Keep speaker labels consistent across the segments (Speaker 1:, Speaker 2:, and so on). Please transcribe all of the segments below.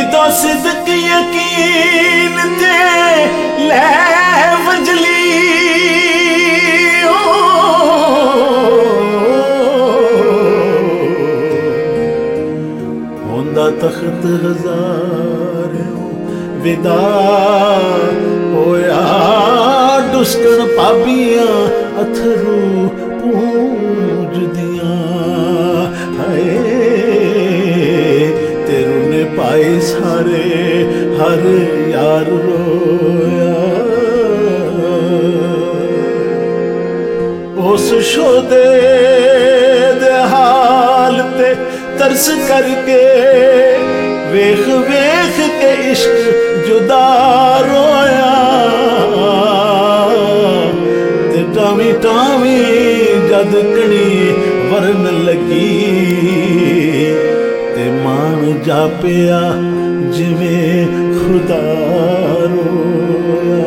Speaker 1: दो सिदक यकीन ते लै वजली होंदा तख्त हजार विदा होया डुस्कण पाबियां अथरू पूज दियां हाय तेरू ने पाए सारे हर यार रोया उस शोदे दे हाल ते तरस करके वेख वेख के इश्क जुदा रोया ते टावी टावी जद कणी वरन लगी ते मान जापिया जिवें खुदा रोया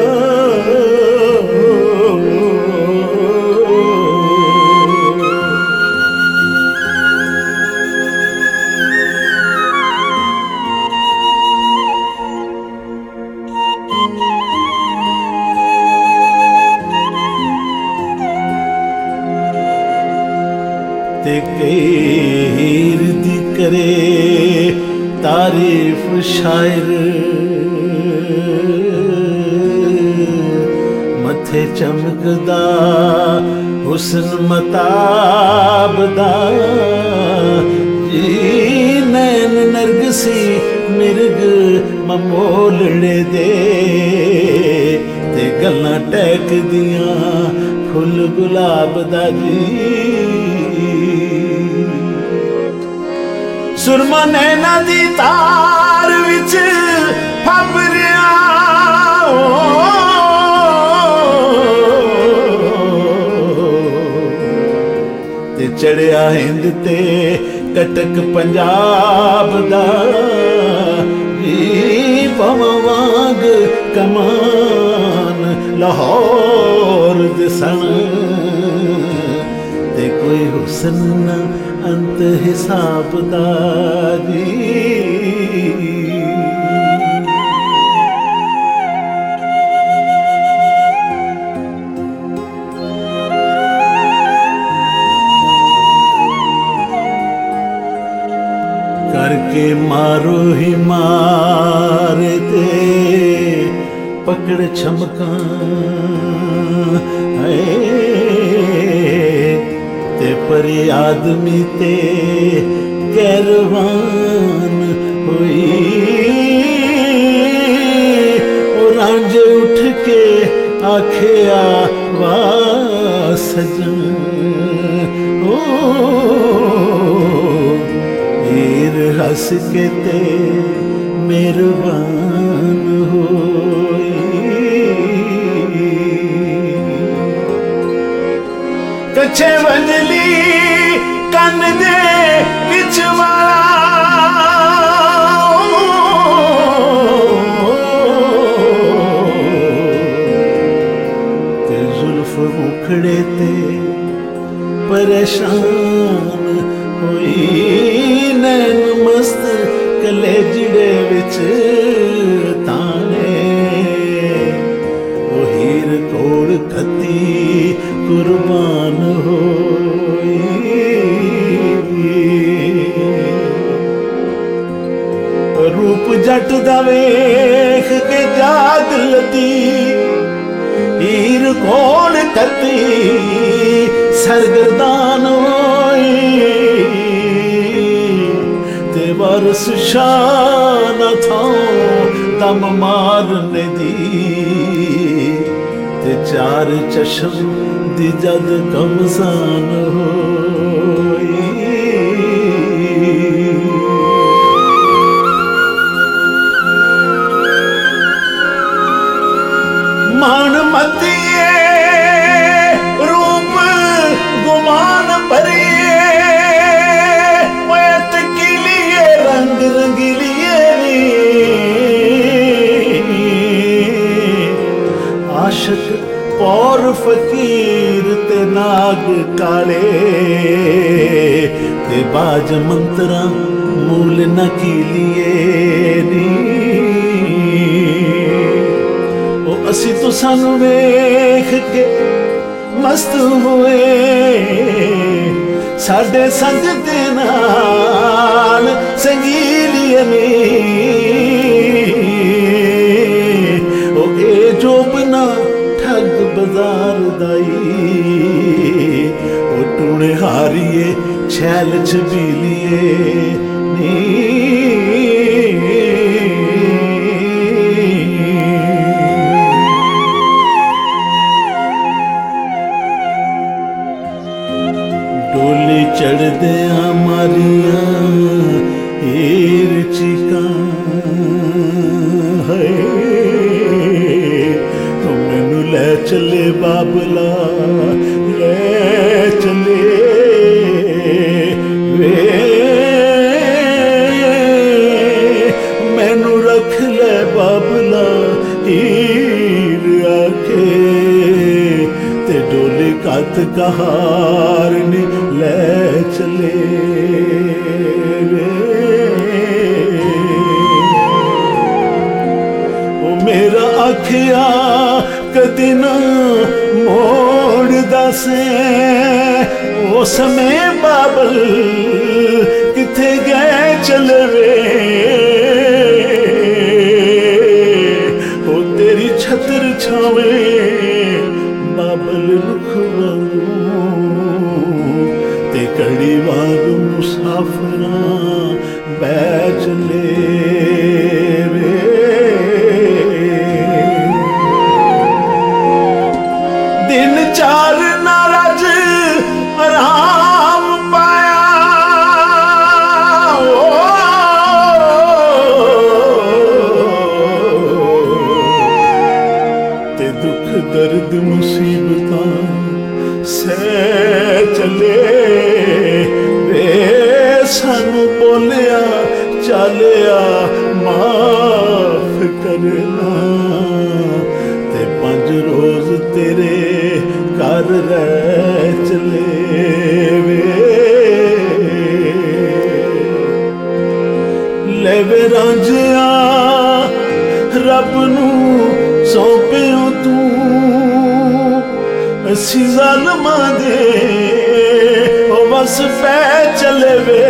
Speaker 1: ते हीर दी करे तारीफ शायर मथे चमकदा हुस्न मताब दा जी नैन नरगसी मिर्ग ममोलड़े दे ते गल्लां टैक दियां फुल गुलाब दा जी सुरमा नैना दी तार विच फबरिया ते चढ़िया हिंद ते कटक पंजाब दा पवां वांग कमान लाहौर दिसन ते कोई हुस्न अंत हिसाब दा जी करके मारो ही मारे ते पकड़ छमका ते परी आदमी ते कैरवान हुई रांझ उठ के आखिया वाह सजन ओ हीर हंस के ते मेहरबान होई कच्छे वंजली कन दे विच वाला ते जुल्फ मुखड़े ते परेशान होई नैन मस्त कलेजड़े विच ताने ओ हीर कोल खती कुर्बान होई रूप जट दा वेख के जाग लदी हीर कोल खती सरगर्दान होई ते वारस शान था दम मारने दी ते चार चश्म दी जद कमसान होई मान मतिए रूप गुमान भरिए तकीलिए रंग रंगीलिए आशिक पौर फकीर ते नाग काले ਤੇ ਬਾਜ ਮੰਤਰਾਂ ਮੂਲ ਨਾ ਕੀਲੀਏ ਨੀ ਉਹ ਅਸੀਂ ਤੋਂ ਸਾਨੂੰ ਵੇਖ ਕੇ ਮਸਤ ਹੋਏ ਸਾਡੇ ਸੰਗ ਦੇ ਨਾਲ ਸੰਗੀਲੀਏ ਨੇ ਉਹ ਇਹ ਜੋ ਬਨਾ ਠੱਗ ਬਾਜ਼ਾਰ ਦਾਈ ਉਹ ਟੂਣੇ ਹਾਰੀਏ ਛੈਲ ਛਬੀਲੀਏ ਨੀ ਡੋਲੀ ਚੜਦਿਆਂ ਮਾਰੀਆਂ ਹੀਰ ਚੀਕਾਂ ਹੈ ਤੂੰ ਮੈਨੂੰ ਲੈ ਚੱਲੇ ਬਾਬਲਾ ਲੈ ਚੱਲੇ ਵੇ ਮੈਨੂੰ ਰੱਖ ਲੈ ਬਾਬਲਾ ਹੀਰ ਆਖੇ ਤੇ ਡੋਲੀ ਕੱਤ ਕਹਾਰ ਨੀ ਲੈ ਚਲੇ ਉਹ ਮੇਰਾ ਆਖਿਆ ਕਦੀ ਨਾ ਮੋੜਦਾ ਸੇ ਉਹ ਸਮੇਂ ਬਾਬਲ ਕਿੱਥੇ ਗਏ ਚਲਵੇ ਉਹ ਤੇਰੀ ਛਤਰ ਛਾਵੇਂ ਬਾਬਲ ਰੁੱਖ ਵਾਂਗੂ ਤੇ ਕੜੀ ਵਾਂਗ ਮੁਸਾਫਰਾਂ ਬਹਿ ਚਲੇ ਵੇ ਦਿਨ ਚਾਰ ਨਾ ਰਜ ਆਰਾਮ ਪਾਇਆ ਤੇ ਦੁੱਖ ਦਰਦ ਮੁਸੀਬਤਾਂ ਸਹਿ ਚਲੇ ਵੇ ਸਾਨੂੰ ਬੋਲਿਆ ਚਾਲਿਆ ਮਾਫ ਕਰਨਾ ਤੇ 5 ਰੋਜ਼ ਤੇਰੇ ਘਰ ਰਹਿ ਚਲੇ ਵੇ ਲੈ ਵੇ ਰਾਂਝਿਆ ਰੱਬ ਨੂੰ ਸੌਂਪਿਓ ਤੂੰ ਅਸੀਂ ਜ਼ਾਲਮਾਂ ਦੇ ਉਹ ਬਸ ਪੈ ਚਲੇ ਵੇ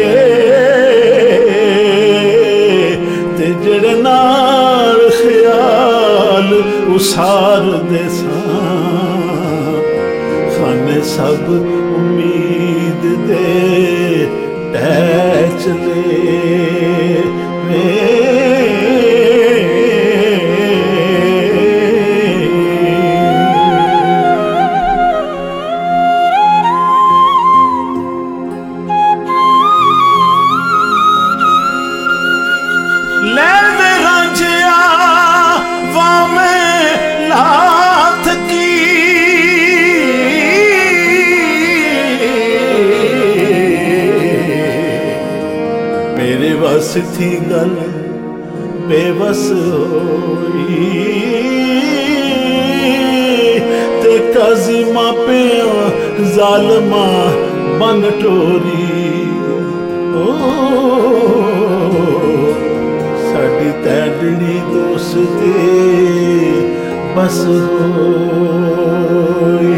Speaker 1: ਤੇ ਜਿਹੜੇ ਨਾਲ ਖਿਆਲ ਉਸਾਰ ਦੇ ਸਾਂ ਖਾਨੇ ਸਭ ਉਮੀਦ ਦੇ ਟਹਿ ਚਲੇ ਵੇ ਮੇਰੇ ਵਸ ਥੀ ਗੱਲ ਬੇਵਸ ਹੋਈ ਤੇ ਕਾਜ਼ੀ ਮਾਪਿਆਂ ਜ਼ਾਲਮਾਂ ਬਨ ਟੋਰੀ ਸਾਡੀ ਤੈੜਣੀ ਦੋਸਤੀ ਬਸ ਹੋਈ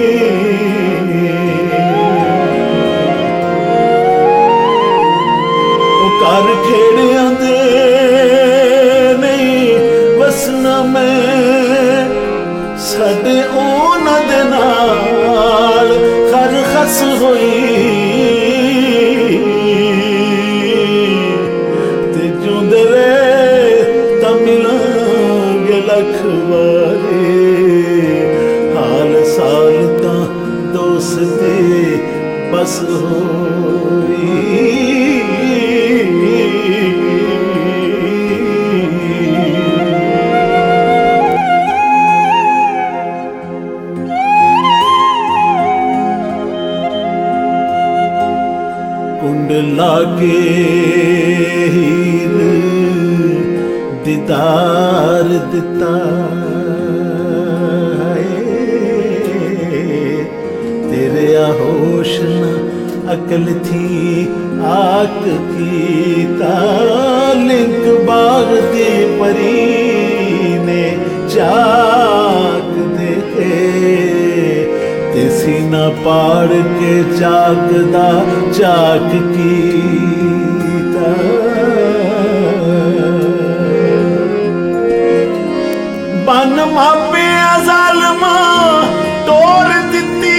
Speaker 1: ਘਰ ਖੇੜਿਆਂ ਦੇ ਨਹੀਂ ਵਸਣਾ ਮੈਂ ਸਾਡੇ ਉਹਨਾਂ ਦੇ ਨਾਲ ਖਰ ਖਸ ਹੋਈ ਤੇ ਜਿਉਂਦੇ ਰਹੇ ਤਾਂ ਮਿਲਾਂਗੇ ਲੱਖ ਵਾਰੀ ਹਾਲ ਸਾਲ ਤਾਂ ਦੋਸਤੀ ਬਸ ਹੋਈ ਕੁੰਡ ਲਾਗੇ ਹੀਰ ਦੀਦਾਰ ਦਿੱਤਾ ਤੇਰੇ ਹੋਸ਼ ਨਾ अकल थी आक कीता लिंक बाग दी परी ने चाक दे ते सीना पाड़ के चाकदा चाक कीता बन मापे ज़ालिमा तोड़ दिती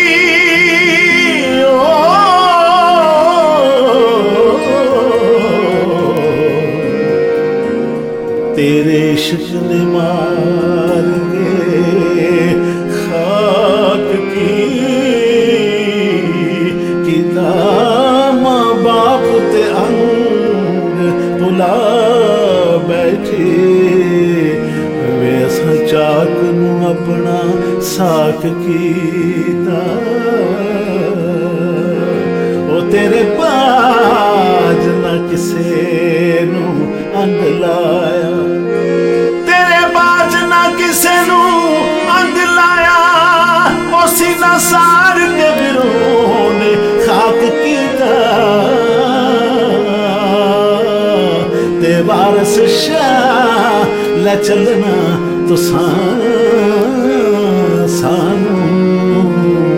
Speaker 1: तेरे इश्क ने मार के खाक की माँ बाप ते अंग भुला बैठे वैसा चाक नू अपना साक कीता ओ तेरे बाज ना किसे नू अंग लाया तेरे बाज ना किसे नू अंग लाया ओ सीना सार के बिरों ने खाक कीता ते वारस शाह ले चलना तो सानू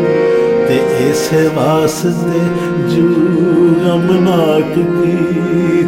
Speaker 1: ते इस वास्ते जू गमनाक की